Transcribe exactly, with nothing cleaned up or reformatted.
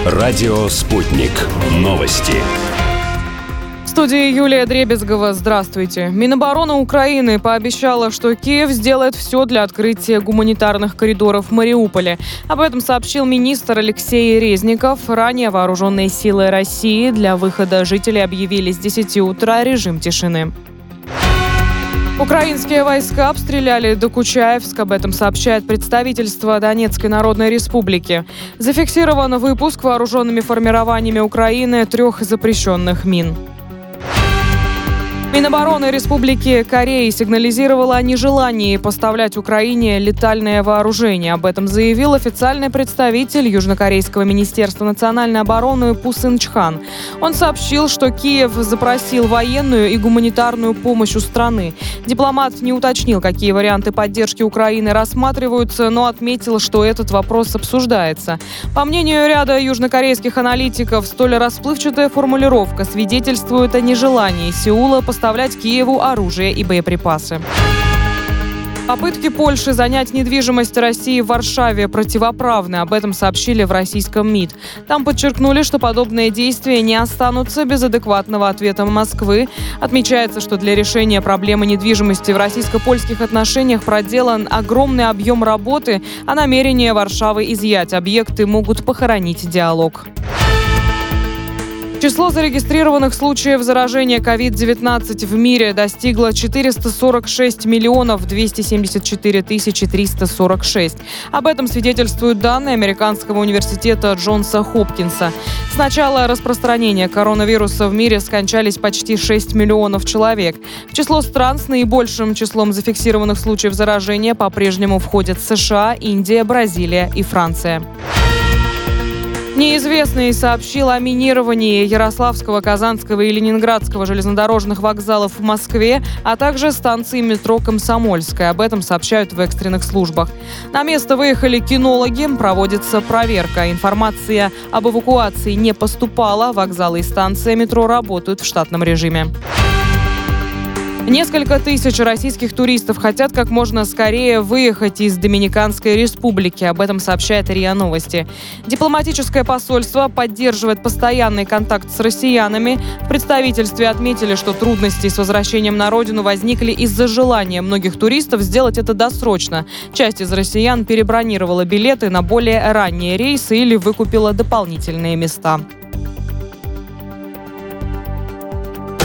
Радио «Спутник». Новости. В студии Юлия Дребезгова. Здравствуйте. Минобороны Украины пообещала, что Киев сделает все для открытия гуманитарных коридоров в Мариуполе. Об этом сообщил министр Алексей Резников. Ранее вооруженные силы России для выхода жителей объявили с десяти утра режим тишины. Украинские войска обстреляли Докучаевск. Об этом сообщает представительство Донецкой Народной Республики. Зафиксирован выпуск вооруженными формированиями Украины трех запрещенных мин. Минобороны Республики Кореи сигнализировала о нежелании поставлять Украине летальное вооружение. Об этом заявил официальный представитель Южнокорейского министерства национальной обороны Пу Сын Чхан. Он сообщил, что Киев запросил военную и гуманитарную помощь у страны. Дипломат не уточнил, какие варианты поддержки Украины рассматриваются, но отметил, что этот вопрос обсуждается. По мнению ряда южнокорейских аналитиков, столь расплывчатая формулировка свидетельствует о нежелании Сеула поставлять поставлять Киеву оружие и боеприпасы. Попытки Польши занять недвижимость России в Варшаве противоправны. Об этом сообщили в российском МИД. Там подчеркнули, что подобные действия не останутся без адекватного ответа Москвы. Отмечается, что для решения проблемы недвижимости в российско-польских отношениях проделан огромный объем работы, а намерения Варшавы изъять объекты могут похоронить диалог. Число зарегистрированных случаев заражения ковид девятнадцать в мире достигло четыреста сорок шесть миллионов двести семьдесят четыре тысячи триста сорок шесть. Об этом свидетельствуют данные Американского университета Джонса Хопкинса. С начала распространения коронавируса в мире скончались почти шесть миллионов человек. В число стран с наибольшим числом зафиксированных случаев заражения по-прежнему входят США, Индия, Бразилия и Франция. Неизвестный сообщил о минировании Ярославского, Казанского и Ленинградского железнодорожных вокзалов в Москве, а также станции метро «Комсомольская». Об этом сообщают в экстренных службах. На место выехали кинологи, проводится проверка. Информация об эвакуации не поступала. Вокзалы и станция метро работают в штатном режиме. Несколько тысяч российских туристов хотят как можно скорее выехать из Доминиканской республики. Об этом сообщает РИА Новости. Дипломатическое посольство поддерживает постоянный контакт с россиянами. В представительстве отметили, что трудности с возвращением на родину возникли из-за желания многих туристов сделать это досрочно. Часть из россиян перебронировала билеты на более ранние рейсы или выкупила дополнительные места.